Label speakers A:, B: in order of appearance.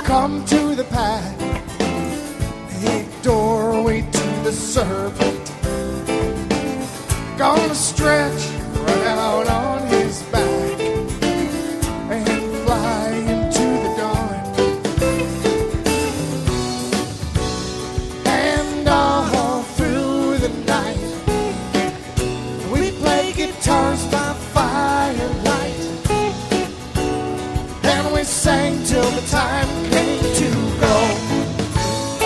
A: come to the path, a doorway to the serpent. Gonna stretch right out on